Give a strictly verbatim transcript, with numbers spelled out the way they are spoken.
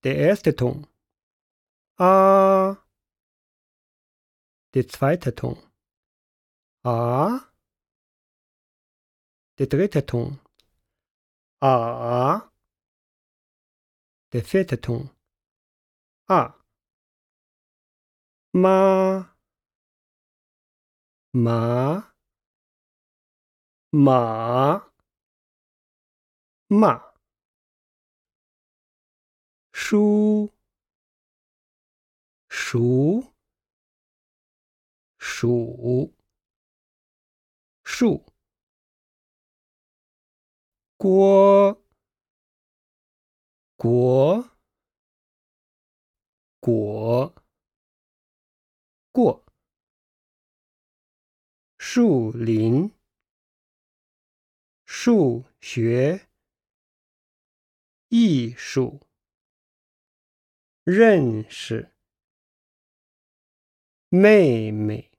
Der erste Ton. A. Der zweite Ton. A. Der dritte Ton. A. Der vierte Ton. A. Ma. Ma. Ma. Ma. Schuh. Schuh. Schuh. Schuh. 锅。国。果。过。树林。数学。艺术。认识。妹妹。